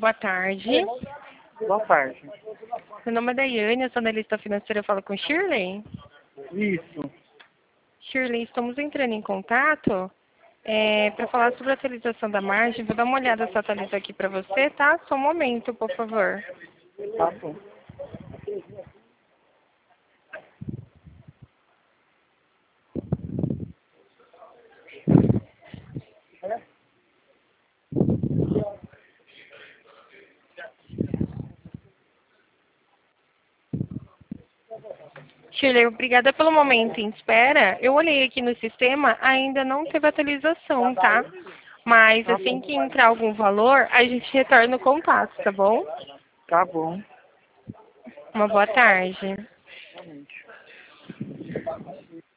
Boa tarde. Boa tarde. Meu nome é Daiane, eu sou analista financeira, eu falo com Shirley. Isso. Shirley, estamos entrando em contato para falar sobre a atualização da margem. Vou dar uma olhada se atualiza aqui para você, tá? Só um momento, por favor. Tá bom. Shirley, obrigada pelo momento em espera. Eu olhei aqui no sistema, ainda não teve atualização, tá? Mas Tá assim bom. que entrar algum valor, a gente retorna o contato, tá bom? Tá bom. Uma boa tarde. Realmente.